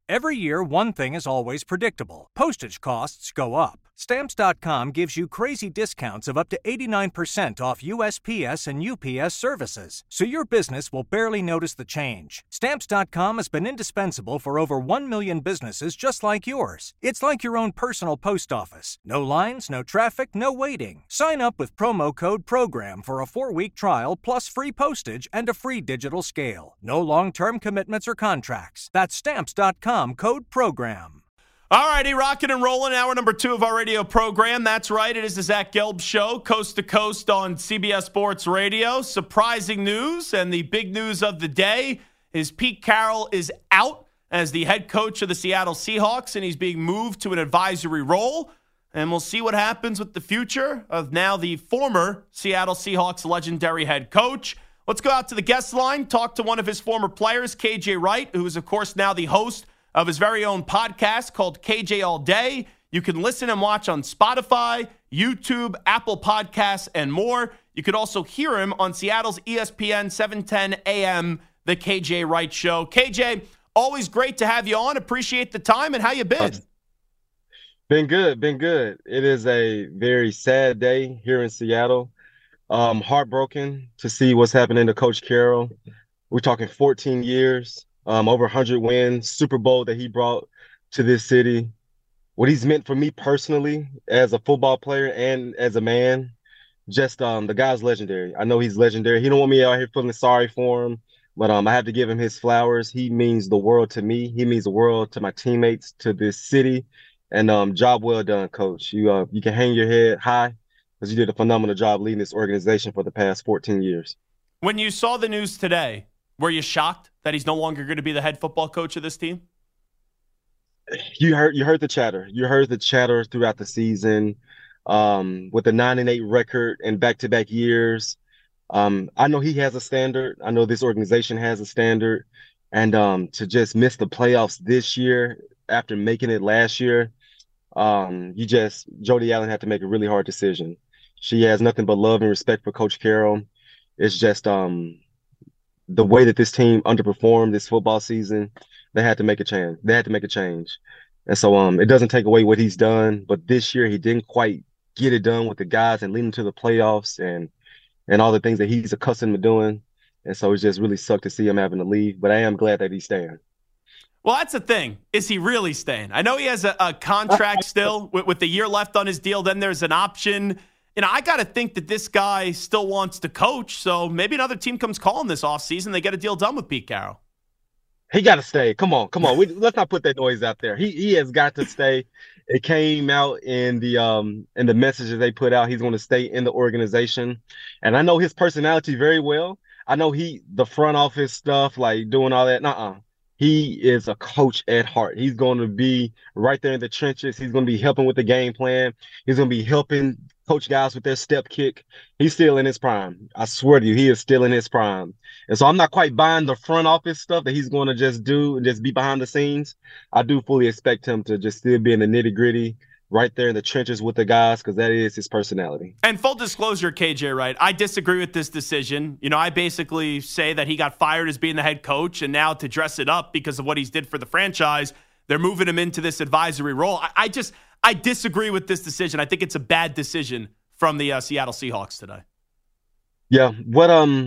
Every year, one thing is always predictable. Postage costs go up. Stamps.com gives you crazy discounts of up to 89% off USPS and UPS services, so your business will barely notice the change. Stamps.com has been indispensable for over 1 million businesses just like yours. It's like your own personal post office. No lines, no traffic, no waiting. Sign up with promo code PROGRAM for a 4-week trial plus free postage and a free digital scale. No long-term commitments or contracts. That's Stamps.com, code PROGRAM. All righty, rocking and rolling. Hour number 2 of our radio program. That's right. It is the Zach Gelb Show, coast to coast on CBS Sports Radio. Surprising news, and the big news of the day is Pete Carroll is out as the head coach of the Seattle Seahawks, and he's being moved to an advisory role. And we'll see what happens with the future of now the former Seattle Seahawks legendary head coach. Let's go out to the guest line, talk to one of his former players, KJ Wright, who is, of course, now the host of his very own podcast called KJ All Day. You can listen and watch on Spotify, YouTube, Apple Podcasts, and more. You could also hear him on Seattle's ESPN 710 AM, The KJ Wright Show. KJ, always great to have you on. Appreciate the time, and how you been? Been good. It is a very sad day here in Seattle. Heartbroken to see what's happening to Coach Carroll. We're talking 14 years. Over 100 wins, Super Bowl that he brought to this city. What he's meant for me personally as a football player and as a man, just the guy's legendary. I know he's legendary. He don't want me out here feeling sorry for him, but I have to give him his flowers. He means the world to me. He means the world to my teammates, to this city. And job well done, Coach. You can hang your head high because you did a phenomenal job leading this organization for the past 14 years. When you saw the news today, were you shocked that he's no longer going to be the head football coach of this team? You heard the chatter. You heard the chatter throughout the season with the 9-8 record and back-to-back years. I know he has a standard. I know this organization has a standard. And to just miss the playoffs this year after making it last year, Jody Allen had to make a really hard decision. She has nothing but love and respect for Coach Carroll. It's just the way that this team underperformed this football season, they had to make a change. And so it doesn't take away what he's done, but this year he didn't quite get it done with the guys and lead them to the playoffs and all the things that he's accustomed to doing. And so it just really sucked to see him having to leave, but I am glad that he's staying. Well, that's the thing. Is he really staying? I know he has a contract still with the year left on his deal. Then there's an option. I got to think that this guy still wants to coach, so maybe another team comes calling this offseason. They get a deal done with Pete Carroll. He got to stay. Come on. Let's not put that noise out there. He has got to stay. It came out in the messages they put out. He's going to stay in the organization. And I know his personality very well. I know the front office stuff, like doing all that. He is a coach at heart. He's going to be right there in the trenches. He's going to be helping with the game plan. He's going to be helping coach guys with their step kick. He's still in his prime. I swear to you, he is still in his prime. And so I'm not quite buying the front office stuff that he's going to just do and just be behind the scenes. I do fully expect him to just still be in the nitty-gritty, right there in the trenches with the guys, because that is his personality. And full disclosure, KJ Wright, I disagree with this decision. I basically say that he got fired as being the head coach, and now to dress it up because of what he's did for the franchise, they're moving him into this advisory role. I disagree with this decision. I think it's a bad decision from the Seattle Seahawks today. Yeah, what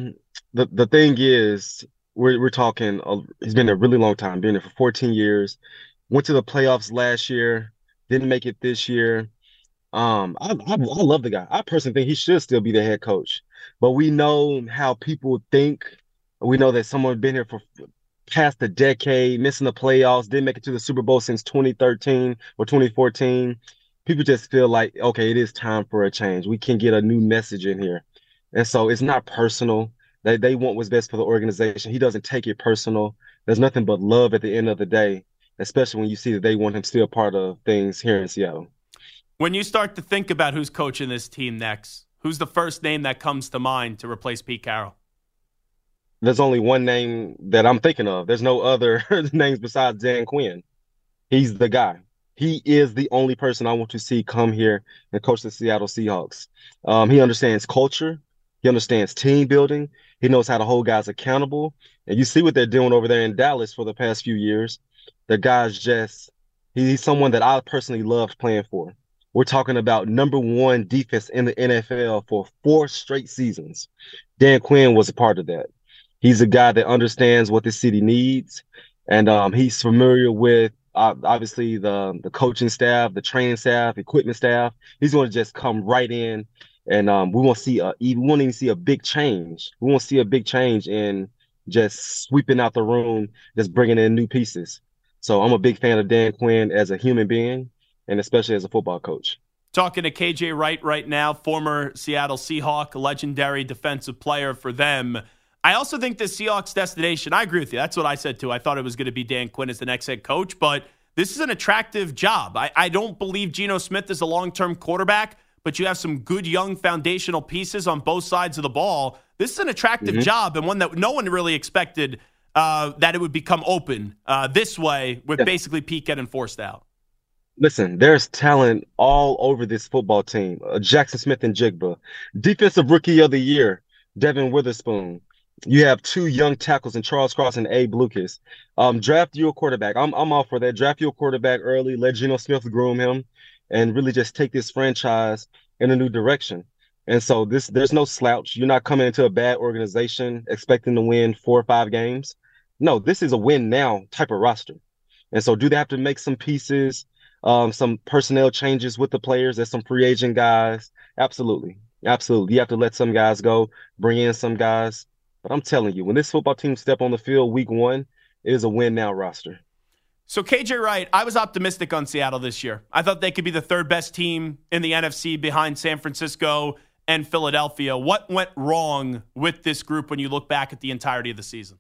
the thing is, we're talking. He's been there a really long time. Been there for 14 years. Went to the playoffs last year. Didn't make it this year. I love the guy. I personally think he should still be the head coach. But we know how people think. We know that someone been here for past a decade, missing the playoffs, didn't make it to the Super Bowl since 2013 or 2014. People just feel like, okay, it is time for a change. We can get a new message in here. And so it's not personal. They want what's best for the organization. He doesn't take it personal. There's nothing but love at the end of the day, especially when you see that they want him still part of things here in Seattle. When you start to think about who's coaching this team next, who's the first name that comes to mind to replace Pete Carroll? There's only one name that I'm thinking of. There's no other names besides Dan Quinn. He's the guy. He is the only person I want to see come here and coach the Seattle Seahawks. He understands culture. He understands team building. He knows how to hold guys accountable. And you see what they're doing over there in Dallas for the past few years. The guy's he's someone that I personally loved playing for. We're talking about number one defense in the NFL for 4 straight seasons. Dan Quinn was a part of that. He's a guy that understands what the city needs, and he's familiar with obviously the coaching staff, the training staff, equipment staff. He's going to just come right in, and we won't even see a big change. We won't see a big change in just sweeping out the room, just bringing in new pieces. So I'm a big fan of Dan Quinn as a human being, and especially as a football coach. Talking to KJ Wright right now, former Seattle Seahawk, legendary defensive player for them. I also think the Seahawks destination, I agree with you. That's what I said too. I thought it was going to be Dan Quinn as the next head coach, but this is an attractive job. I don't believe Geno Smith is a long-term quarterback, but you have some good young foundational pieces on both sides of the ball. This is an attractive job, and one that no one really expected that it would become open this way with basically Pete getting forced out. Listen, there's talent all over this football team. Jackson Smith-Njigba, Defensive Rookie of the Year, Devin Witherspoon. You have 2 young tackles in Charles Cross and Abe Lucas. Draft you a quarterback. I'm all for that. Draft you a quarterback early. Let Geno Smith groom him, and really just take this franchise in a new direction. And so there's no slouch. You're not coming into a bad organization expecting to win 4 or 5 games. No, this is a win now type of roster. And so do they have to make some pieces, some personnel changes with the players? There's some free agent guys. Absolutely. Absolutely. You have to let some guys go, bring in some guys. But I'm telling you, when this football team step on the field week 1, it is a win now roster. So KJ Wright, I was optimistic on Seattle this year. I thought they could be the 3rd best team in the NFC behind San Francisco and Philadelphia. What went wrong with this group when you look back at the entirety of the season?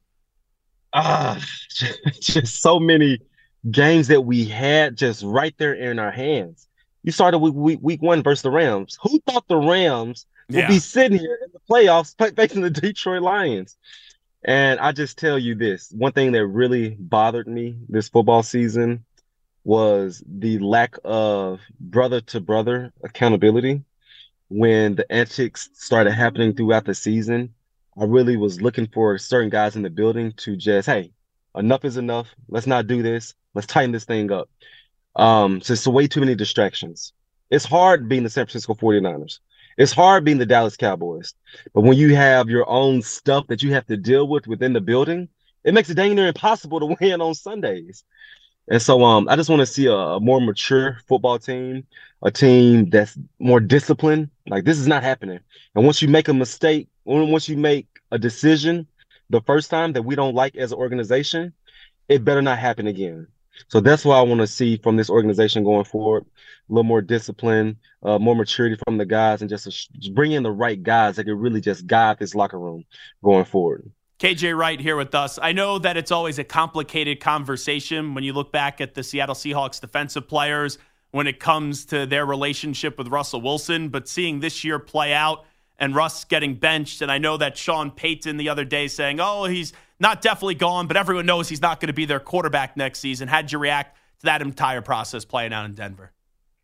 Just so many games that we had just right there in our hands. You started week 1 versus the Rams. Who thought the Rams would be sitting here in the playoffs facing the Detroit Lions? And I just tell you this, one thing that really bothered me this football season was the lack of brother-to-brother accountability. When the antics started happening throughout the season, I really was looking for certain guys in the building to just, hey, enough is enough. Let's not do this. Let's tighten this thing up. So it's way too many distractions. It's hard being the San Francisco 49ers. It's hard being the Dallas Cowboys. But when you have your own stuff that you have to deal with within the building, it makes it dang near impossible to win on Sundays. And so I just want to see a more mature football team, a team that's more disciplined. Like, this is not happening. And once you make a mistake, once you make a decision the first time that we don't like as an organization, it better not happen again. So that's what I want to see from this organization going forward. A little more discipline, more maturity from the guys, and just bring in the right guys that can really just guide this locker room going forward. KJ Wright here with us. I know that it's always a complicated conversation when you look back at the Seattle Seahawks defensive players when it comes to their relationship with Russell Wilson, but seeing this year play out and Russ getting benched, and I know that Sean Payton the other day saying, oh, he's not definitely gone, but everyone knows he's not going to be their quarterback next season. How'd you react to that entire process playing out in Denver?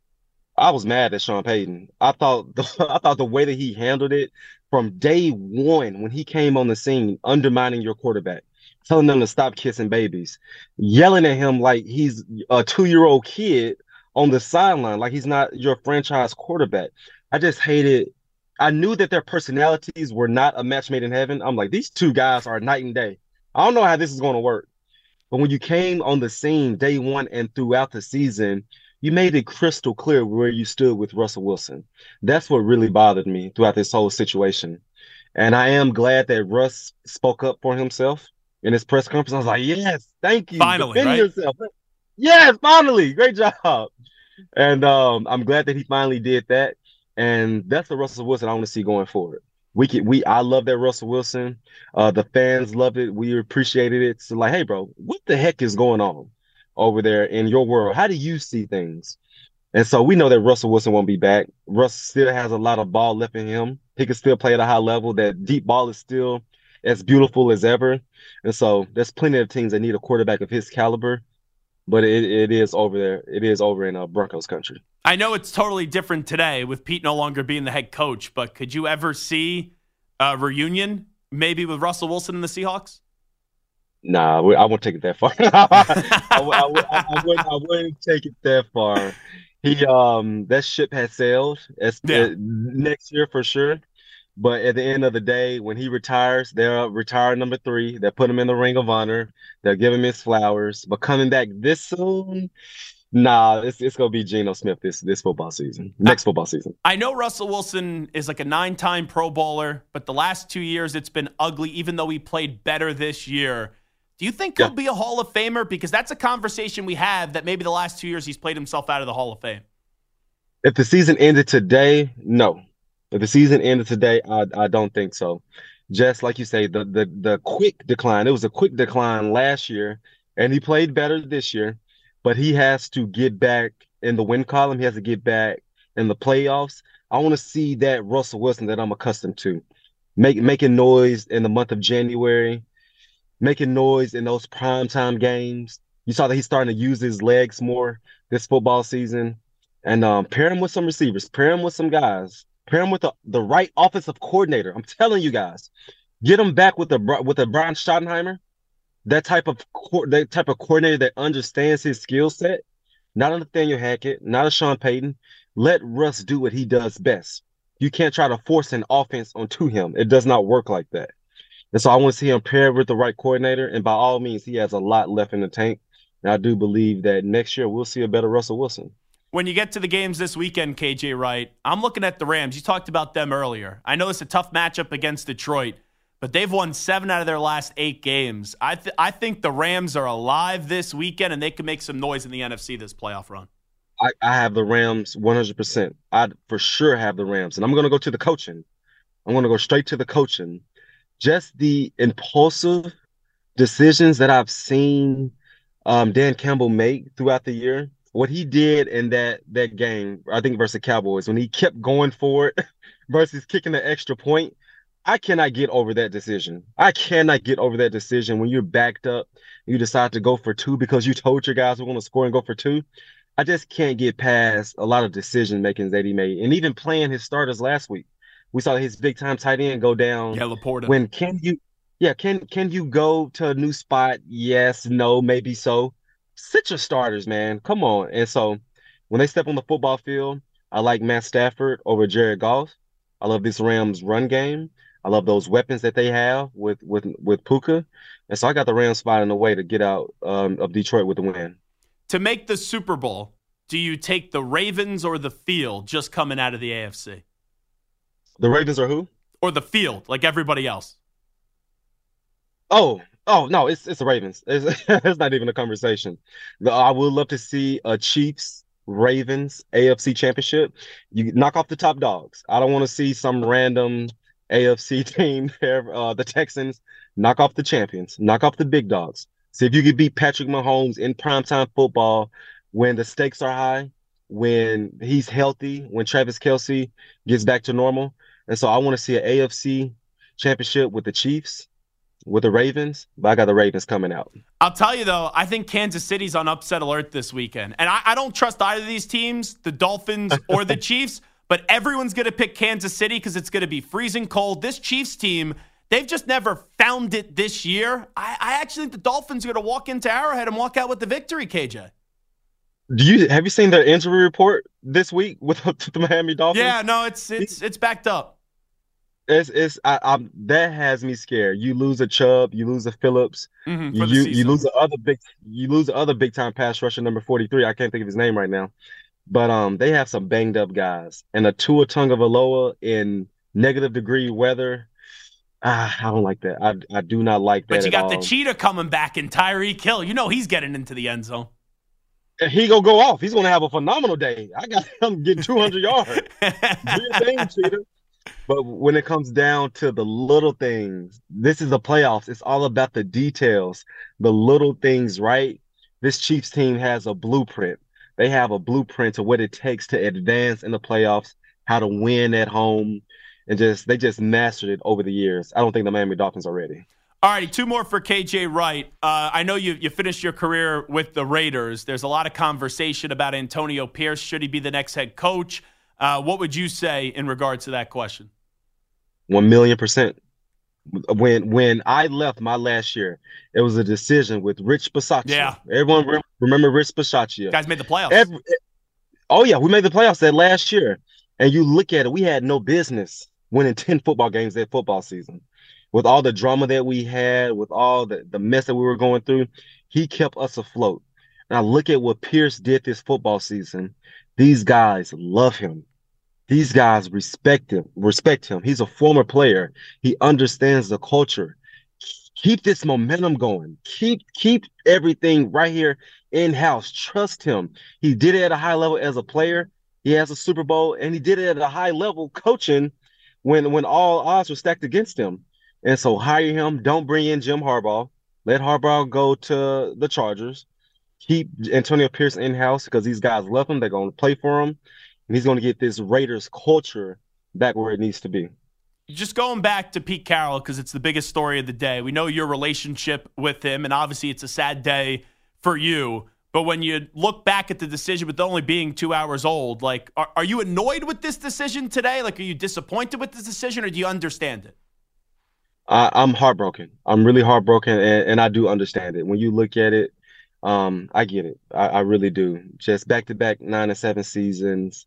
I was mad at Sean Payton. I thought the way that he handled it from day one when he came on the scene, undermining your quarterback, telling them to stop kissing babies, yelling at him like he's a 2-year-old kid on the sideline, like he's not your franchise quarterback. I just hated. I knew that their personalities were not a match made in heaven. I'm like, these 2 guys are night and day. I don't know how this is going to work. But when you came on the scene day 1 and throughout the season, you made it crystal clear where you stood with Russell Wilson. That's what really bothered me throughout this whole situation. And I am glad that Russ spoke up for himself in his press conference. I was like, yes, thank you. Finally, defend right? yourself. Yes, finally. Great job. And I'm glad that he finally did that. And that's the Russell Wilson I want to see going forward. I love that Russell Wilson. The fans loved it. We appreciated it. So like, hey, bro, what the heck is going on over there in your world? How do you see things? And so we know that Russell Wilson won't be back. Russ still has a lot of ball left in him. He can still play at a high level. That deep ball is still as beautiful as ever. And so there's plenty of teams that need a quarterback of his caliber. But it is over there. It is over in Broncos country. I know it's totally different today with Pete no longer being the head coach, but could you ever see a reunion maybe with Russell Wilson and the Seahawks? Nah, I won't take it that far. I wouldn't take it that far. That ship has sailed. Yeah. Next year for sure. But at the end of the day, when he retires, they'll retire number three. They'll put him in the Ring of Honor. They'll give him his flowers. But coming back this soon, nah, it's gonna be Geno Smith this football season, I, next football season. I know Russell Wilson is like a 9-time Pro Bowler, but the last 2 years it's been ugly, even though he played better this year. Do you think he'll Yeah. be a Hall of Famer? Because that's a conversation we have that maybe the last 2 years he's played himself out of the Hall of Fame. If the season ended today, no. If the season ended today, I don't think so. Just like you say, the quick decline. It was a quick decline last year, and he played better this year, but he has to get back in the win column. He has to get back in the playoffs. I want to see that Russell Wilson that I'm accustomed to. Making noise in the month of January, making noise in those primetime games. You saw that he's starting to use his legs more this football season. And pair him with some receivers, pair him with some guys, pair him with the right offensive coordinator. I'm telling you guys, get him back with the Brian Schottenheimer, that type of coordinator that understands his skill set. Not a Nathaniel Hackett, not a Sean Payton. Let Russ do what he does best. You can't try to force an offense onto him. It does not work like that. And so I want to see him paired with the right coordinator. And by all means, he has a lot left in the tank. And I do believe that next year we'll see a better Russell Wilson. When you get to the games this weekend, KJ Wright, I'm looking at the Rams. You talked about them earlier. I know it's a tough matchup against Detroit, but they've won 7 out of their last 8 games. I think the Rams are alive this weekend, and they can make some noise in the NFC this playoff run. I have the Rams 100%. I for sure have the Rams. And I'm going to go to the coaching. I'm going to go straight to the coaching. Just the impulsive decisions that I've seen Dan Campbell make throughout the year. What he did in that game, I think versus Cowboys, when he kept going for it versus kicking the extra point, I cannot get over that decision. I cannot get over that decision when you're backed up, you decide to go for two because you told your guys we're going to score and go for two. I just can't get past a lot of decision making that he made, and even playing his starters last week. We saw his big time tight end go down. Yeah, Laporta. When can you go to a new spot? Yes, no, maybe so. Sit your starters, man. Come on. And so when they step on the football field, I like Matt Stafford over Jared Goff. I love this Rams run game. I love those weapons that they have with Puka. And so I got the Rams finding a way to get out of Detroit with the win. To make the Super Bowl, do you take the Ravens or the field just coming out of the AFC? The Ravens are who? Or the field, like everybody else? Oh no, it's the Ravens. It's not even a conversation. I would love to see a Chiefs Ravens AFC championship. You knock off the top dogs. I don't want to see some random AFC team, the Texans, knock off the champions, knock off the big dogs. See if you could beat Patrick Mahomes in primetime football when the stakes are high, when he's healthy, when Travis Kelce gets back to normal. And so I want to see an AFC championship with the Chiefs, with the Ravens, but I got the Ravens coming out. I'll tell you, though, I think Kansas City's on upset alert this weekend. And I don't trust either of these teams, the Dolphins or the Chiefs, but everyone's going to pick Kansas City because it's going to be freezing cold. This Chiefs team, they've just never found it this year. I actually think the Dolphins are going to walk into Arrowhead and walk out with the victory, KJ. Have you seen their injury report this week with the Miami Dolphins? Yeah, no, it's backed up. That has me scared. You lose a Chubb, you lose a Phillips, you lose the other big time pass rusher number 43. I can't think of his name right now, but they have some banged up guys, and a Tua Tagovailoa in negative degree weather. I don't like that. I do not like that. But you got the cheetah coming back in Tyreek Hill. You know he's getting into the end zone. He gonna go off. He's gonna have a phenomenal day. I got him getting 200 yards. Do your thing, cheetah. But when it comes down to the little things, this is the playoffs. It's all about the details, the little things, right? This Chiefs team has a blueprint. They have a blueprint to what it takes to advance in the playoffs, how to win at home, and they just mastered it over the years. I don't think the Miami Dolphins are ready. All righty, 2 more for KJ Wright. I know you finished your career with the Raiders. There's a lot of conversation about Antonio Pierce. Should he be the next head coach? What would you say in regards to that question? 1,000,000%. When I left my last year, it was a decision with Rich Bisaccia. Yeah. Everyone remember Rich Bisaccia. Guys made the playoffs. Oh yeah, we made the playoffs that last year. And you look at it, we had no business winning 10 football games that football season. With all the drama that we had, with all the mess that we were going through, he kept us afloat. And I look at what Pierce did this football season. These guys love him. These guys respect him. He's a former player. He understands the culture. Keep this momentum going. Keep everything right here in-house. Trust him. He did it at a high level as a player. He has a Super Bowl, and he did it at a high level coaching when all odds were stacked against him. And so hire him. Don't bring in Jim Harbaugh. Let Harbaugh go to the Chargers. Keep Antonio Pierce in-house because these guys love him. They're going to play for him. And he's going to get this Raiders culture back where it needs to be. Just going back to Pete Carroll, because it's the biggest story of the day. We know your relationship with him, and obviously it's a sad day for you. But when you look back at the decision with only being 2 hours old, like, are you annoyed with this decision today? Like, are you disappointed with this decision, or do you understand it? I'm heartbroken. I'm really heartbroken, and I do understand it. When you look at it, I get it. I really do. Just back-to-back 9-7 seasons.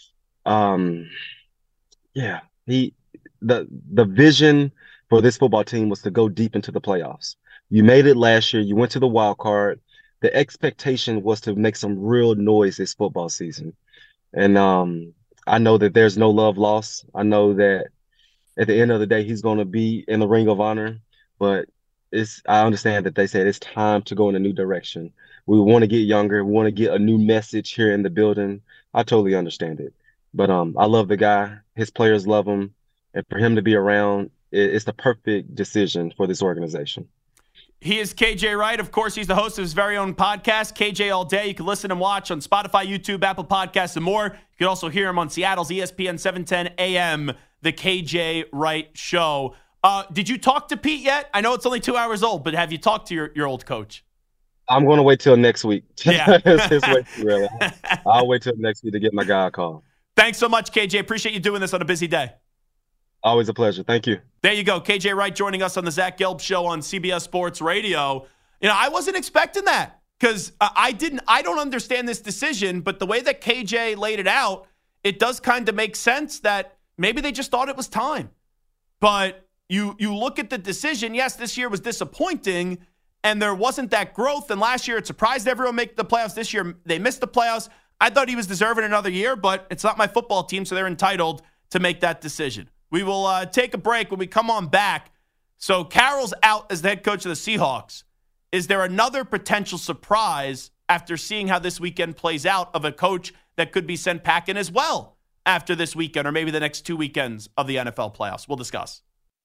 Yeah, the vision for this football team was to go deep into the playoffs. You made it last year. You went to the wild card. The expectation was to make some real noise this football season. And I know that there's no love lost. I know that at the end of the day, he's going to be in the Ring of Honor. But I understand that they said it's time to go in a new direction. We want to get younger. We want to get a new message here in the building. I totally understand it. But I love the guy. His players love him. And for him to be around, it's the perfect decision for this organization. He is KJ Wright. Of course, he's the host of his very own podcast, KJ All Day. You can listen and watch on Spotify, YouTube, Apple Podcasts, and more. You can also hear him on Seattle's ESPN 710 AM, The KJ Wright Show. Did you talk to Pete yet? I know it's only 2 hours old, but have you talked to your old coach? I'm going to wait till next week. Yeah. It's way too early. I'll wait till next week to get my guy a call. Thanks so much, KJ. Appreciate you doing this on a busy day. Always a pleasure. Thank you. There you go. KJ Wright joining us on the Zach Gelb Show on CBS Sports Radio. You know, I wasn't expecting that because I don't understand this decision, but the way that KJ laid it out, it does kind of make sense that maybe they just thought it was time. But you look at the decision, yes, this year was disappointing, and there wasn't that growth. And last year, it surprised everyone making the playoffs. This year, they missed the playoffs. I thought he was deserving another year, but it's not my football team, so they're entitled to make that decision. We will take a break when we come on back. So Carroll's out as the head coach of the Seahawks. Is there another potential surprise after seeing how this weekend plays out of a coach that could be sent packing as well after this weekend or maybe the next 2 weekends of the NFL playoffs? We'll discuss.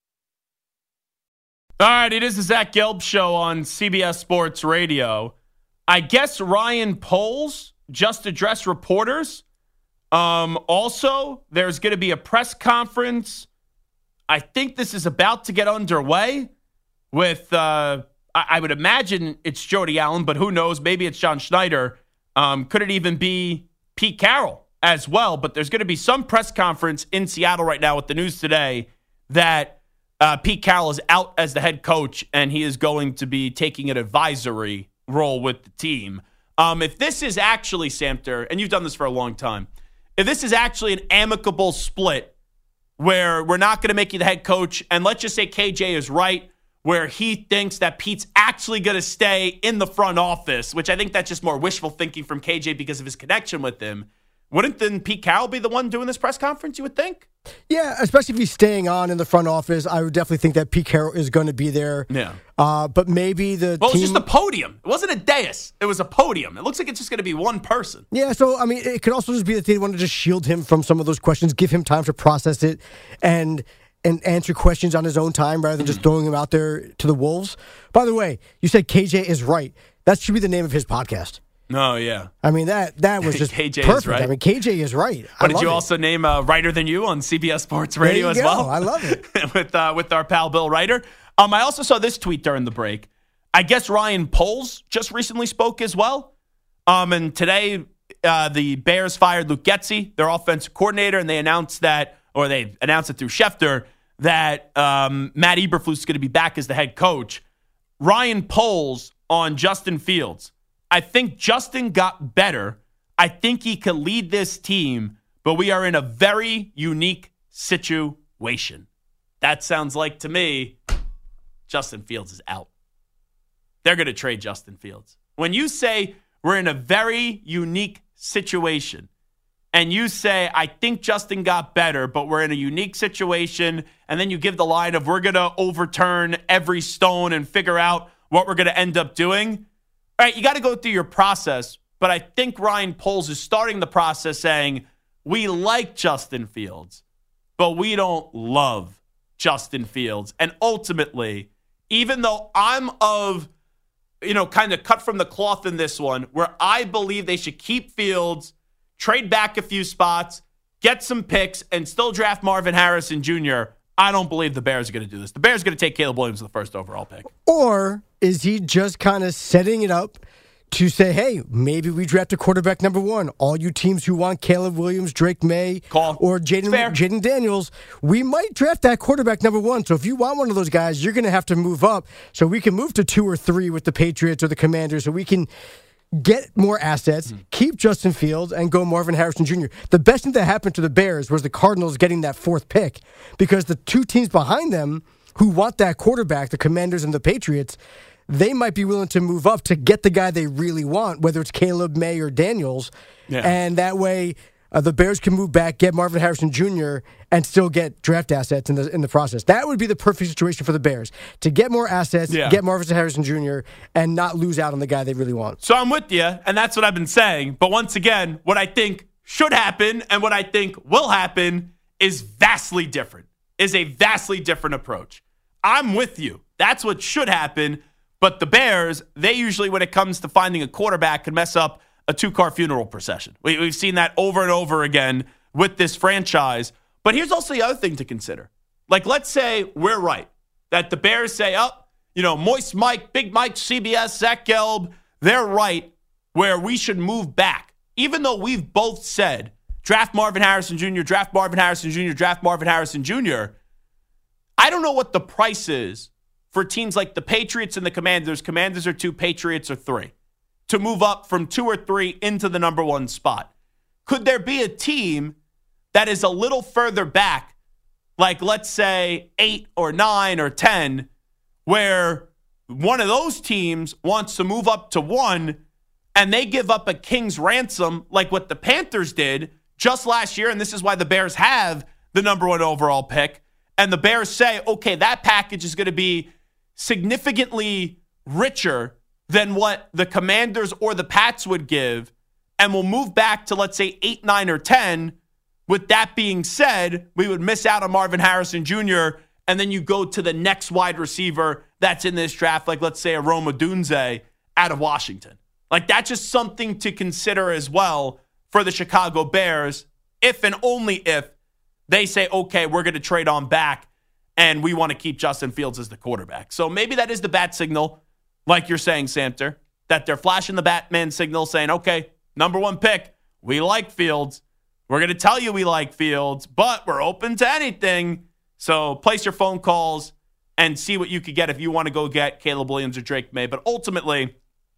All right, it is the Zach Gelb Show on CBS Sports Radio. I guess Ryan Poles just addressed reporters. Also, there's going to be a press conference. I think this is about to get underway with, I would imagine it's Jody Allen, but who knows? Maybe it's John Schneider. Could it even be Pete Carroll as well? But there's going to be some press conference in Seattle right now with the news today that Pete Carroll is out as the head coach and he is going to be taking an advisory role with the team. If this is actually, Samter, and you've done this for a long time, if this is actually an amicable split where we're not going to make you the head coach, and let's just say KJ is right, where he thinks that Pete's actually going to stay in the front office, which I think that's just more wishful thinking from KJ because of his connection with him, wouldn't then Pete Carroll be the one doing this press conference, you would think? Yeah, especially if he's staying on in the front office. I would definitely think that Pete Carroll is going to be there. Yeah. But maybe the Well, team... it's just a podium. It wasn't a dais. It was a podium. It looks like it's just going to be one person. Yeah, so, I mean, it could also just be that they want to just shield him from some of those questions, give him time to process it, and answer questions on his own time rather than just throwing him out there to the wolves. By the way, you said KJ is right. That should be the name of his podcast. Oh, yeah. I mean, that was just KJ perfect. Is right. I mean, KJ is right. But did you also name Writer Than You on CBS Sports Radio as well? I love it. with our pal Bill Writer. I also saw this tweet during the break. I guess Ryan Poles just recently spoke as well. And today, the Bears fired Luke Getsy, their offensive coordinator, and they announced it through Schefter, that Matt Eberflus is going to be back as the head coach. Ryan Poles on Justin Fields. I think Justin got better. I think he can lead this team, but we are in a very unique situation. That sounds like to me, Justin Fields is out. They're going to trade Justin Fields. When you say we're in a very unique situation, and you say, I think Justin got better, but we're in a unique situation, and then you give the line of we're going to overturn every stone and figure out what we're going to end up doing, all right, you got to go through your process, but I think Ryan Poles is starting the process saying, we like Justin Fields, but we don't love Justin Fields. And ultimately, even though I'm of, kind of cut from the cloth in this one, where I believe they should keep Fields, trade back a few spots, get some picks, and still draft Marvin Harrison Jr., I don't believe the Bears are going to do this. The Bears are going to take Caleb Williams with the first overall pick. Or is he just kind of setting it up to say, hey, maybe we draft a quarterback number one. All you teams who want Caleb Williams, Drake May, or Jaden Daniels, we might draft that quarterback number one. So if you want one of those guys, you're going to have to move up so we can move to 2 or 3 with the Patriots or the Commanders so we can get more assets, keep Justin Fields, and go Marvin Harrison Jr. The best thing that happened to the Bears was the Cardinals getting that 4th pick because the 2 teams behind them who want that quarterback, the Commanders and the Patriots, they might be willing to move up to get the guy they really want, whether it's Caleb, May, or Daniels. Yeah. And that way the Bears can move back, get Marvin Harrison Jr., and still get draft assets in the process. That would be the perfect situation for the Bears, to get more assets, get Marvin Harrison Jr., and not lose out on the guy they really want. So I'm with you, and that's what I've been saying. But once again, what I think should happen and what I think will happen is vastly different, is a vastly different approach. I'm with you. That's what should happen. But the Bears, they usually, when it comes to finding a quarterback, can mess up a 2-car funeral procession. We've seen that over and over again with this franchise. But here's also the other thing to consider. Like, let's say we're right, that the Bears say, Moist Mike, Big Mike, CBS, Zach Gelb, they're right where we should move back. Even though we've both said, draft Marvin Harrison Jr., draft Marvin Harrison Jr., draft Marvin Harrison Jr., I don't know what the price is for teams like the Patriots and the Commanders. Commanders are 2, Patriots are 3. To move up from 2 or 3 into the number 1 spot. Could there be a team that is a little further back, like let's say 8 or 9 or 10, where one of those teams wants to move up to 1 and they give up a king's ransom like what the Panthers did just last year, and this is why the Bears have the number 1 overall pick, and the Bears say, okay, that package is going to be significantly richer than what the Commanders or the Pats would give, and we'll move back to, let's say, 8, 9, or 10. With that being said, we would miss out on Marvin Harrison Jr., and then you go to the next wide receiver that's in this draft, like, let's say, a Rome Odunze out of Washington. Like, that's just something to consider as well for the Chicago Bears, if and only if they say, okay, we're going to trade on back, and we want to keep Justin Fields as the quarterback. So maybe that is the bat signal, like you're saying, Samter, that they're flashing the Batman signal saying, okay, number 1 pick, we like Fields. We're going to tell you we like Fields, but we're open to anything. So place your phone calls and see what you could get if you want to go get Caleb Williams or Drake May. But ultimately,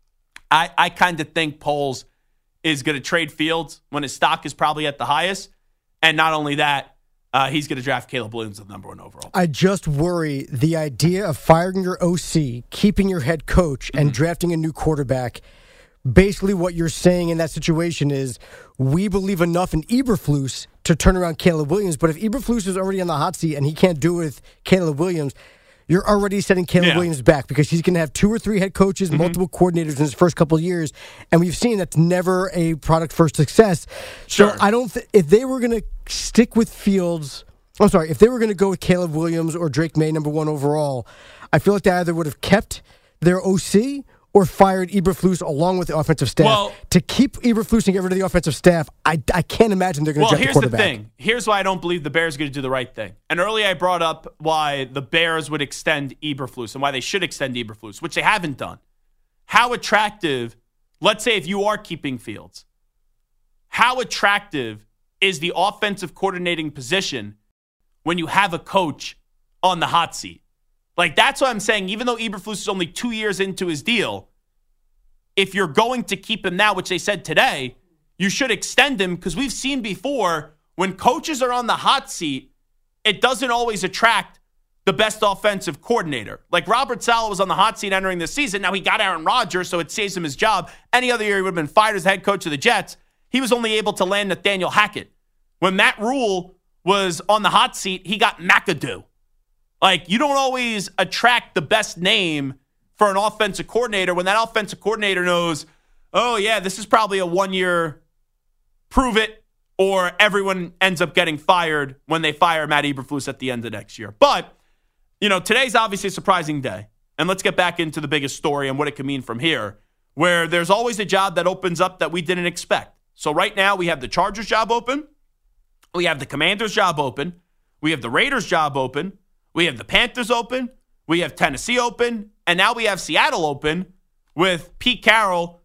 I kind of think Poles is going to trade Fields when his stock is probably at the highest. And not only that, he's going to draft Caleb Williams with number 1 overall. I just worry the idea of firing your OC, keeping your head coach, and drafting a new quarterback. Basically what you're saying in that situation is we believe enough in Eberflus to turn around Caleb Williams. But if Eberflus is already on the hot seat and he can't do it with Caleb Williams, you're already setting Caleb Williams back because he's going to have 2 or 3 head coaches, multiple coordinators in his first couple of years. And we've seen that's never a product for success. Sure. So I don't if they were going to stick with Fields, if they were going to go with Caleb Williams or Drake May, number 1 overall, I feel like they either would have kept their OC or fired Eberflus along with the offensive staff. To keep Eberflus and get rid of the offensive staff, I can't imagine they're going to draft a quarterback. Here's the thing. Here's why I don't believe the Bears are going to do the right thing. And earlier I brought up why the Bears would extend Eberflus and why they should extend Eberflus, which they haven't done. How attractive, let's say if you are keeping Fields, how attractive is the offensive coordinating position when you have a coach on the hot seat. Like, that's what I'm saying. Even though Eberflus is only 2 years into his deal, if you're going to keep him now, which they said today, you should extend him, because we've seen before when coaches are on the hot seat, it doesn't always attract the best offensive coordinator. Like Robert Saleh was on the hot seat entering this season. Now he got Aaron Rodgers, so it saves him his job. Any other year he would have been fired as head coach of the Jets. He was only able to land Nathaniel Hackett. When Matt Rule was on the hot seat, he got McAdoo. Like, you don't always attract the best name for an offensive coordinator when that offensive coordinator knows, oh, yeah, this is probably a 1 year prove it, or everyone ends up getting fired when they fire Matt Eberflus at the end of next year. But, you know, today's obviously a surprising day. And let's get back into the biggest story and what it can mean from here, where there's always a job that opens up that we didn't expect. So right now we have the Chargers job open. We have the Commanders job open. We have the Raiders job open. We have the Panthers open. We have Tennessee open. And now we have Seattle open with Pete Carroll,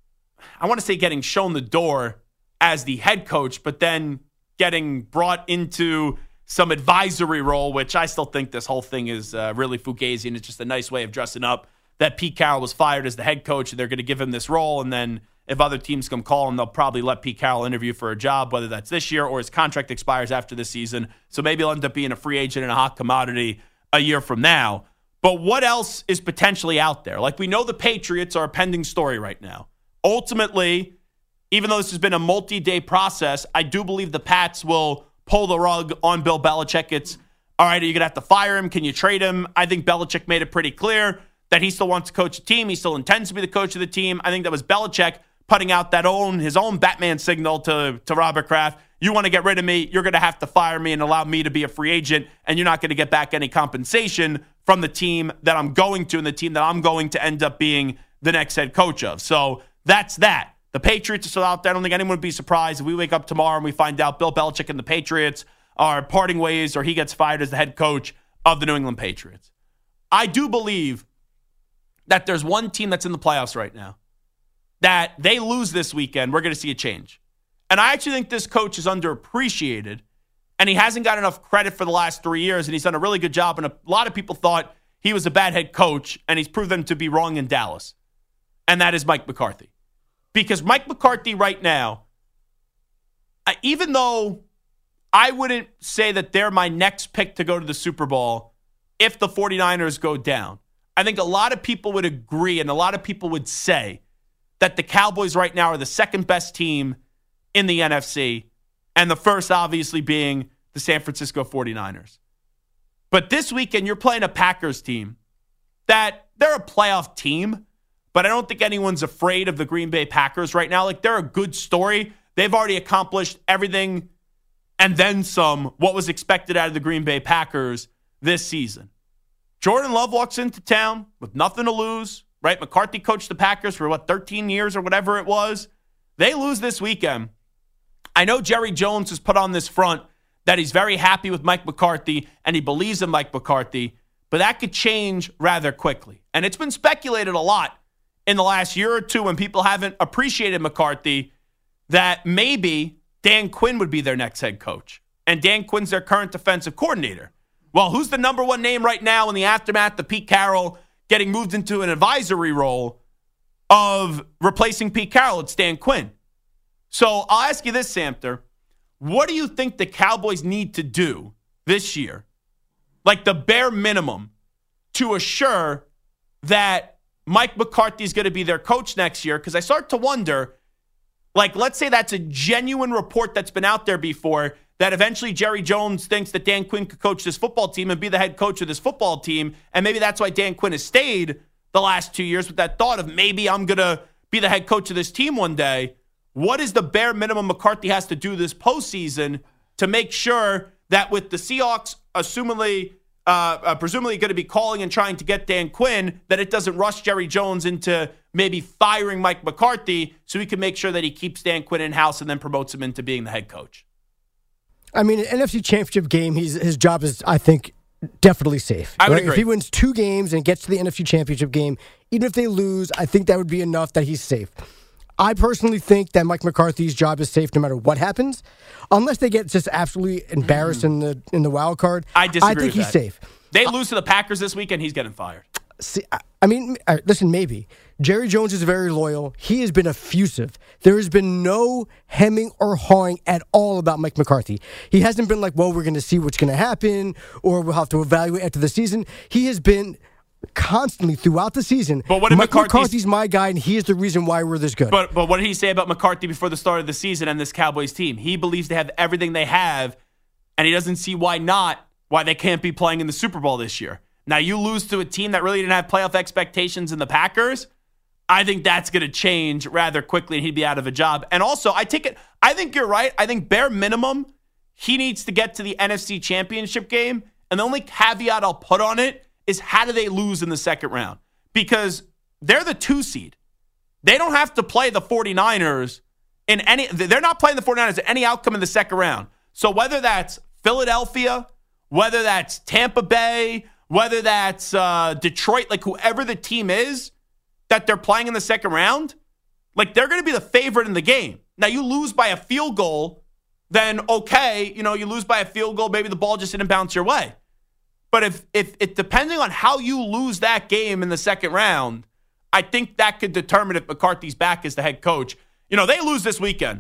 I want to say getting shown the door as the head coach, but then getting brought into some advisory role, which I still think this whole thing is really fugazi, and it's just a nice way of dressing up that Pete Carroll was fired as the head coach, and they're going to give him this role, and then if other teams come call him, they'll probably let Pete Carroll interview for a job, whether that's this year or his contract expires after this season. So maybe he'll end up being a free agent and a hot commodity a year from now. But what else is potentially out there? Like, we know the Patriots are a pending story right now. Ultimately, even though this has been a multi-day process, I do believe the Pats will pull the rug on Bill Belichick. It's, all right, are you going to have to fire him? Can you trade him? I think Belichick made it pretty clear that he still wants to coach the team. He still intends to be the coach of the team. I think that was Belichick putting out that his own Batman signal to Robert Kraft. You want to get rid of me, you're going to have to fire me and allow me to be a free agent, and you're not going to get back any compensation from the team that I'm going to and the team that I'm going to end up being the next head coach of. So that's that. The Patriots are still out there. I don't think anyone would be surprised if we wake up tomorrow and we find out Bill Belichick and the Patriots are parting ways, or he gets fired as the head coach of the New England Patriots. I do believe that there's one team that's in the playoffs right now that they lose this weekend, we're going to see a change. And I actually think this coach is underappreciated, and he hasn't got enough credit for the last 3 years, and he's done a really good job, and a lot of people thought he was a bad head coach, and he's proven to be wrong in Dallas. And that is Mike McCarthy. Because Mike McCarthy right now, even though I wouldn't say that they're my next pick to go to the Super Bowl if the 49ers go down, I think a lot of people would agree and a lot of people would say that the Cowboys right now are the second best team in the NFC, and the first obviously being the San Francisco 49ers. But this weekend, you're playing a Packers team that they're a playoff team, but I don't think anyone's afraid of the Green Bay Packers right now. Like, they're a good story. They've already accomplished everything and then some what was expected out of the Green Bay Packers this season. Jordan Love walks into town with nothing to lose, right? McCarthy coached the Packers for, 13 years or whatever it was. They lose this weekend. I know Jerry Jones has put on this front that he's very happy with Mike McCarthy and he believes in Mike McCarthy, but that could change rather quickly. And it's been speculated a lot in the last year or two when people haven't appreciated McCarthy that maybe Dan Quinn would be their next head coach. And Dan Quinn's their current defensive coordinator. Well, who's the number one name right now in the aftermath of Pete Carroll getting moved into an advisory role of replacing Pete Carroll? It's Dan Quinn. So I'll ask you this, Samter. What do you think the Cowboys need to do this year, like the bare minimum, to assure that Mike McCarthy is going to be their coach next year? Because I start to wonder, like, let's say that's a genuine report that's been out there before, that eventually Jerry Jones thinks that Dan Quinn could coach this football team and be the head coach of this football team. And maybe that's why Dan Quinn has stayed the last 2 years with that thought of maybe I'm going to be the head coach of this team one day. What is the bare minimum McCarthy has to do this postseason to make sure that with the Seahawks presumably going to be calling and trying to get Dan Quinn, that it doesn't rush Jerry Jones into maybe firing Mike McCarthy so he can make sure that he keeps Dan Quinn in-house and then promotes him into being the head coach? I mean, an NFC Championship game, his job is, I think, definitely safe. I would agree. If he wins 2 games and gets to the NFC Championship game, even if they lose, I think that would be enough that he's safe. I personally think that Mike McCarthy's job is safe no matter what happens, unless they get just absolutely embarrassed in the wild card. I disagree. I think he's safe. They lose to the Packers this weekend, he's getting fired. See, I mean, listen, maybe. Jerry Jones is very loyal. He has been effusive. There has been no hemming or hawing at all about Mike McCarthy. He hasn't been like, well, we're going to see what's going to happen, or we'll have to evaluate after the season. He has been constantly throughout the season. But what did Mike McCarthy's my guy, and he is the reason why we're this good. But what did he say about McCarthy before the start of the season and this Cowboys team? He believes they have everything they have, and he doesn't see why they can't be playing in the Super Bowl this year. Now, you lose to a team that really didn't have playoff expectations in the Packers. I think that's going to change rather quickly, and he'd be out of a job. And also, I think you're right. I think bare minimum, he needs to get to the NFC Championship game. And the only caveat I'll put on it is how do they lose in the second round? Because they're the 2 seed. They don't have to play the 49ers in any – they're not playing the 49ers in any outcome in the second round. So whether that's Philadelphia, whether that's Tampa Bay, whether that's Detroit, like whoever the team is that they're playing in the second round, like they're going to be the favorite in the game. Now, you lose by a field goal, then okay, you lose by a field goal, maybe the ball just didn't bounce your way. But if it depending on how you lose that game in the second round, I think that could determine if McCarthy's back as the head coach. They lose this weekend.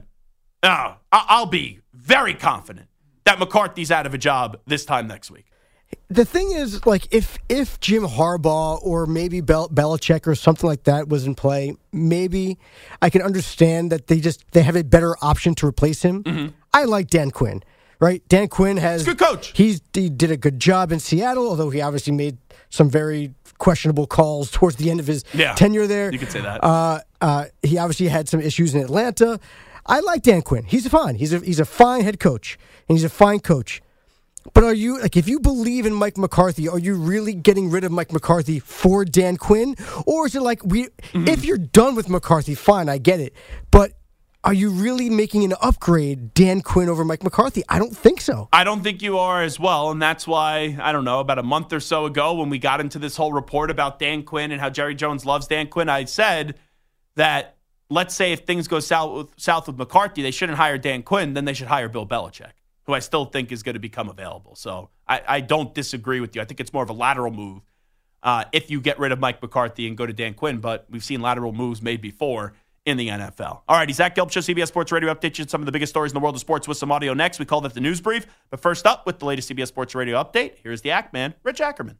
I'll be very confident that McCarthy's out of a job this time next week. The thing is, like, if Jim Harbaugh or maybe Belichick or something like that was in play, maybe I can understand that they have a better option to replace him. Mm-hmm. I like Dan Quinn, right? Dan Quinn has... He's a good coach. He did a good job in Seattle, although he obviously made some very questionable calls towards the end of his tenure there. You could say that. He obviously had some issues in Atlanta. I like Dan Quinn. He's fine. He's a fine head coach, and he's a fine coach. But are you, like, if you believe in Mike McCarthy, are you really getting rid of Mike McCarthy for Dan Quinn? Or is it like, if you're done with McCarthy, fine, I get it. But are you really making an upgrade, Dan Quinn over Mike McCarthy? I don't think so. I don't think you are as well, and that's why, I don't know, about a month or so ago when we got into this whole report about Dan Quinn and how Jerry Jones loves Dan Quinn, I said that, let's say if things go south with McCarthy, they shouldn't hire Dan Quinn, then they should hire Bill Belichick, who I still think is going to become available. So I don't disagree with you. I think it's more of a lateral move if you get rid of Mike McCarthy and go to Dan Quinn, but we've seen lateral moves made before in the NFL. All right, Zach Gelb Show, CBS Sports Radio, update you on some of the biggest stories in the world of sports with some audio next. We call that the News Brief. But first up, with the latest CBS Sports Radio update, here's the Act Man, Rich Ackerman.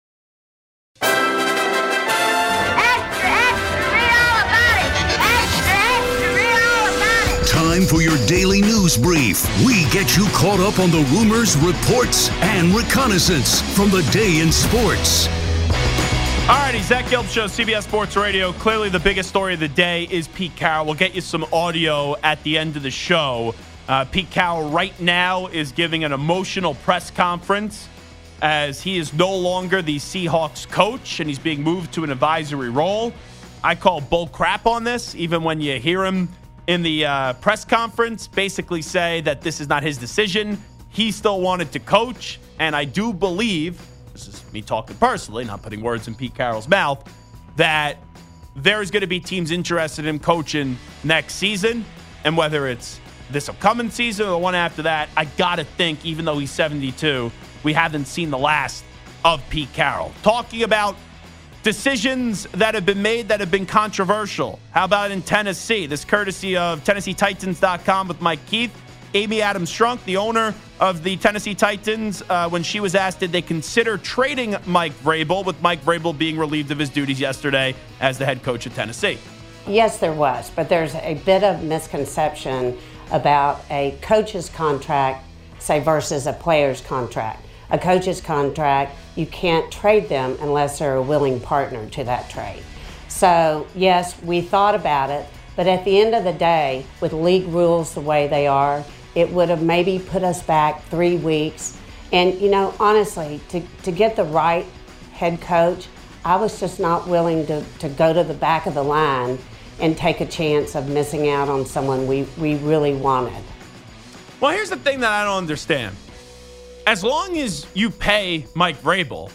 Time for your daily news brief. We get you caught up on the rumors, reports, and reconnaissance from the day in sports. All righty, Zach Gelb Show, CBS Sports Radio. Clearly the biggest story of the day is Pete Carroll. We'll get you some audio at the end of the show. Pete Carroll right now is giving an emotional press conference as he is no longer the Seahawks coach and he's being moved to an advisory role. I call bull crap on this, even when you hear him in the press conference basically say that this is not his decision. He still wanted to coach, and I do believe, this is me talking personally, not putting words in Pete Carroll's mouth, that there's going to be teams interested in coaching next season, and whether it's this upcoming season or the one after that, I got to think, even though he's 72, we haven't seen the last of Pete Carroll. Talking about decisions that have been made that have been controversial. How about in Tennessee? This courtesy of TennesseeTitans.com with Mike Keith. Amy Adams Strunk, the owner of the Tennessee Titans, when she was asked, did they consider trading Mike Vrabel, with Mike Vrabel being relieved of his duties yesterday as the head coach of Tennessee? Yes, there was, but there's a bit of misconception about a coach's contract, say, versus a player's contract. A coach's contract, you can't trade them unless they're a willing partner to that trade. So, yes, we thought about it, but at the end of the day, with league rules the way they are, it would have maybe put us back 3 weeks. And, honestly, to get the right head coach, I was just not willing to go to the back of the line and take a chance of missing out on someone we really wanted. Well, here's the thing that I don't understand. As long as you pay Mike Vrabel,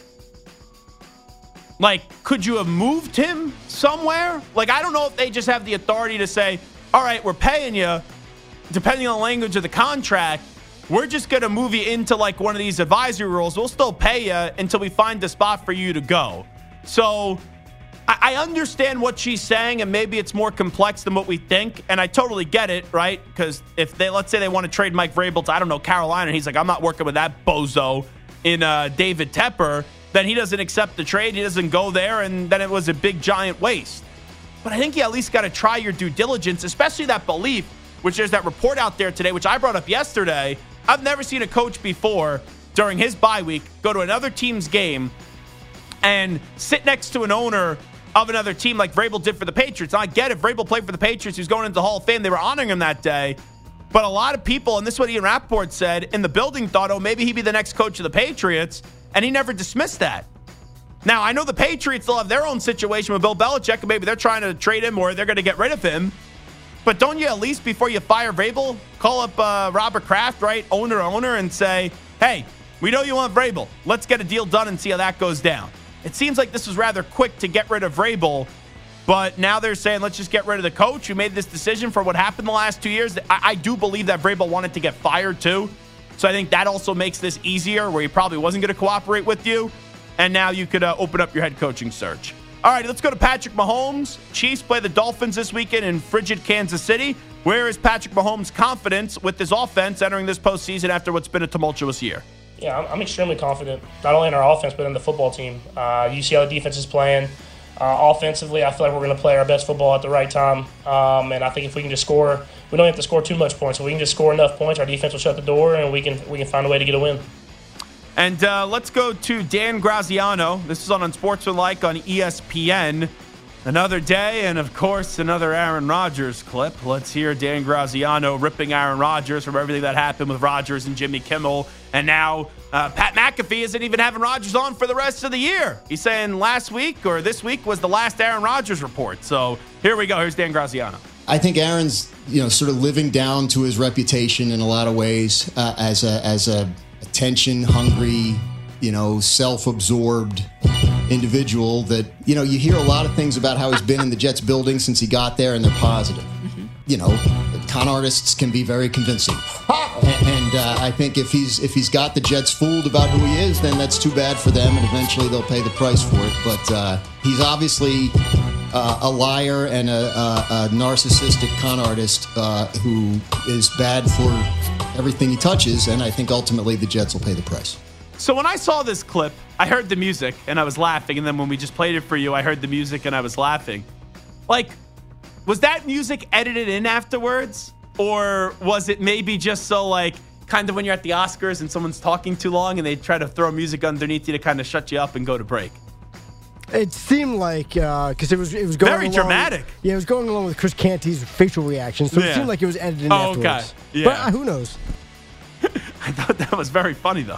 could you have moved him somewhere? I don't know if they just have the authority to say, all right, we're paying you, depending on the language of the contract, we're just going to move you into like one of these advisory roles. We'll still pay you until we find a spot for you to go. So I understand what she's saying, and maybe it's more complex than what we think, and I totally get it, right? Because if let's say they want to trade Mike Vrabel to, I don't know, Carolina, and he's like, I'm not working with that bozo in David Tepper, then he doesn't accept the trade, he doesn't go there, and then it was a big, giant waste. But I think you at least got to try your due diligence, especially that belief, which there's that report out there today, which I brought up yesterday. I've never seen a coach before during his bye week go to another team's game and sit next to an owner of another team like Vrabel did for the Patriots. And I get it. Vrabel played for the Patriots. He was going into the Hall of Fame. They were honoring him that day. But a lot of people, and this is what Ian Rappaport said, in the building thought, oh, maybe he'd be the next coach of the Patriots. And he never dismissed that. Now, I know the Patriots still have their own situation with Bill Belichick, and maybe they're trying to trade him or they're going to get rid of him. But don't you at least, before you fire Vrabel, call up Robert Kraft, right, owner, and say, hey, we know you want Vrabel. Let's get a deal done and see how that goes down. It seems like this was rather quick to get rid of Vrabel, but now they're saying, let's just get rid of the coach who made this decision for what happened the last 2 years. I do believe that Vrabel wanted to get fired too. So I think that also makes this easier, where he probably wasn't going to cooperate with you. And now you could open up your head coaching search. All right, let's go to Patrick Mahomes. Chiefs play the Dolphins this weekend in frigid Kansas City. Where is Patrick Mahomes' confidence with his offense entering this postseason after what's been a tumultuous year? Yeah, I'm extremely confident, not only in our offense, but in the football team. You see how the defense is playing. Offensively, I feel like we're going to play our best football at the right time. And I think if we can just score, we don't have to score too much points. If we can just score enough points, our defense will shut the door, and we can find a way to get a win. And let's go to Dan Graziano. This is on Unsportsmanlike on ESPN. Another day, and of course, another Aaron Rodgers clip. Let's hear Dan Graziano ripping Aaron Rodgers from everything that happened with Rodgers and Jimmy Kimmel. And now Pat McAfee isn't even having Rodgers on for the rest of the year. He's saying last week or this week was the last Aaron Rodgers report. So here we go. Here's Dan Graziano. I think Aaron's, sort of living down to his reputation in a lot of ways as a attention-hungry, self-absorbed individual that, you hear a lot of things about how he's been in the Jets building since he got there, and they're positive. Con artists can be very convincing. And I think if he's got the Jets fooled about who he is, then that's too bad for them, and eventually they'll pay the price for it. But he's obviously a liar and a narcissistic con artist who is bad for everything he touches, and I think ultimately the Jets will pay the price. So when I saw this clip, I heard the music and I was laughing, and then when we just played it for you, I heard the music and I was laughing. Like, was that music edited in afterwards? Or was it maybe just so, like, kind of when you're at the Oscars and someone's talking too long and they try to throw music underneath you to kind of shut you up and go to break? It seemed like, because it was going very along, dramatic. Yeah, it was going along with Chris Canty's facial reaction, so it seemed like it was edited in afterwards. Okay. Yeah. But who knows? I thought that was very funny, though.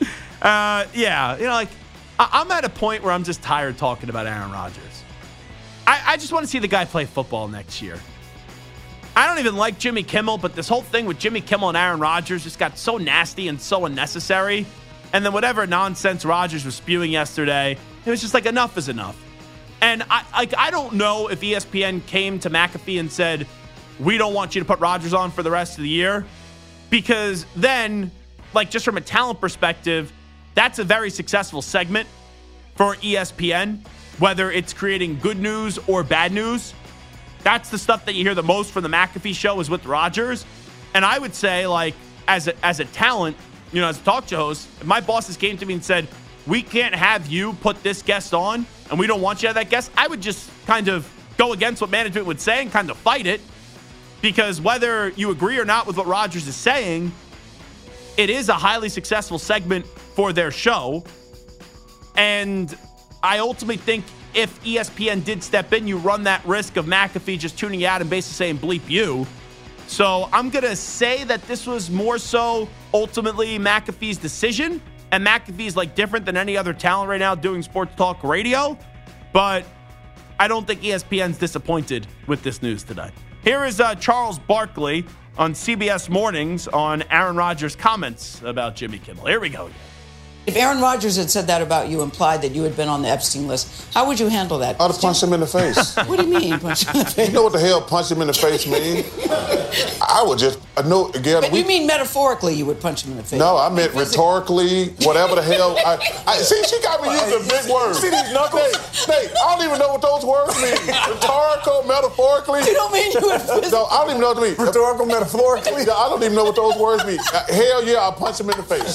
I'm at a point where I'm just tired talking about Aaron Rodgers. I just want to see the guy play football next year. I don't even like Jimmy Kimmel, but this whole thing with Jimmy Kimmel and Aaron Rodgers just got so nasty and so unnecessary. And then whatever nonsense Rodgers was spewing yesterday, it was just like, enough is enough. And I don't know if ESPN came to McAfee and said, we don't want you to put Rodgers on for the rest of the year. Because then, like, just from a talent perspective, that's a very successful segment for ESPN, whether it's creating good news or bad news. That's the stuff that you hear the most from the McAfee show is with Rodgers. And I would say, like, as a talent, as a talk show host, if my bosses came to me and said, we can't have you put this guest on and we don't want you to have that guest, I would just kind of go against what management would say and kind of fight it. Because whether you agree or not with what Rodgers is saying, it is a highly successful segment for their show. And I ultimately think if ESPN did step in, you run that risk of McAfee just tuning you out and basically saying bleep you. So I'm going to say that this was more so ultimately McAfee's decision. And McAfee's like different than any other talent right now doing sports talk radio. But I don't think ESPN's disappointed with this news today. Here is Charles Barkley on CBS Mornings on Aaron Rodgers' comments about Jimmy Kimmel. Here we go again. If Aaron Rodgers had said that about you, implied that you had been on the Epstein list, how would you handle that? I'd have punched him in the face. What do you mean, punch him in the face? You know what the hell punch him in the face mean? I would just again. But you mean metaphorically? You would punch him in the face? No, I meant rhetorically. Whatever the hell. See, she got me using big words. See these knuckles? Nate, I don't even know what those words mean. Rhetorical, metaphorically. You don't mean you would? No, I don't even know what they mean. Rhetorical, metaphorically. I don't even know what those words mean. Hell yeah, I'll punch him in the face.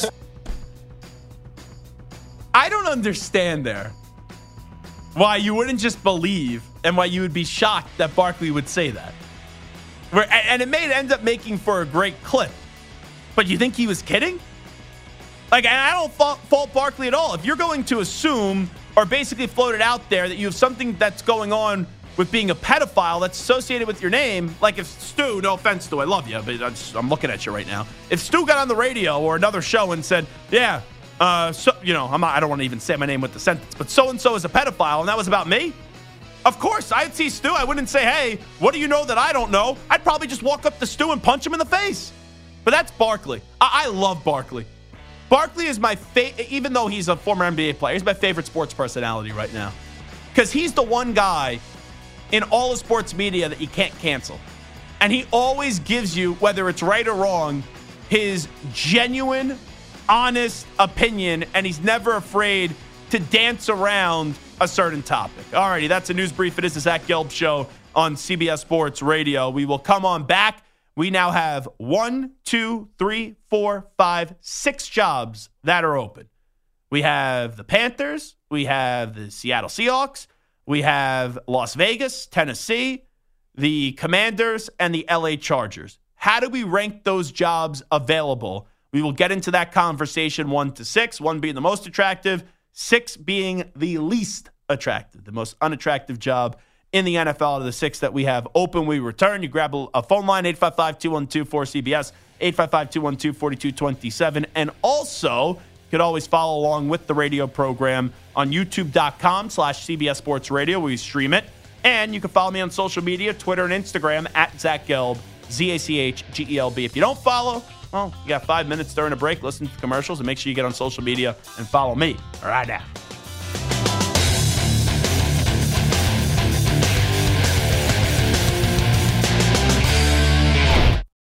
I don't understand there why you wouldn't just believe and why you would be shocked that Barkley would say that. And it may end up making for a great clip. But you think he was kidding? Like, and I don't fault Barkley at all. If you're going to assume or basically float it out there that you have something that's going on with being a pedophile that's associated with your name, like if Stu, no offense, Stu, I love you, but I'm looking at you right now. If Stu got on the radio or another show and said, yeah, I don't want to even say my name with the sentence, but so-and-so is a pedophile, and that was about me, of course, I'd see Stu. I wouldn't say, hey, what do you know that I don't know? I'd probably just walk up to Stu and punch him in the face. But that's Barkley. I love Barkley. Barkley is my favorite, even though he's a former NBA player, he's my favorite sports personality right now. Because he's the one guy in all of sports media that you can't cancel. And he always gives you, whether it's right or wrong, his genuine, honest opinion, and he's never afraid to dance around a certain topic. Alrighty, that's a news brief. It is the Zach Gelb Show on CBS Sports Radio. We will come on back. We now have 6 jobs that are open. We have the Panthers. We have the Seattle Seahawks. We have Las Vegas, Tennessee, the Commanders, and the LA Chargers. How do we rank those jobs available? We will get into that conversation 1 to 6, 1 being the most attractive, 6 being the least attractive, the most unattractive job in the NFL out of the 6 that we have open. We return. You grab a phone line, 855-212-4CBS, 855-212-4227. And also, you could always follow along with the radio program on youtube.com/CBS Sports Radio, where we stream it. And you can follow me on social media, Twitter and Instagram, at Zach Gelb, ZACHGELB. If you don't follow, well, you got 5 minutes during a break. Listen to the commercials and make sure you get on social media and follow me right now.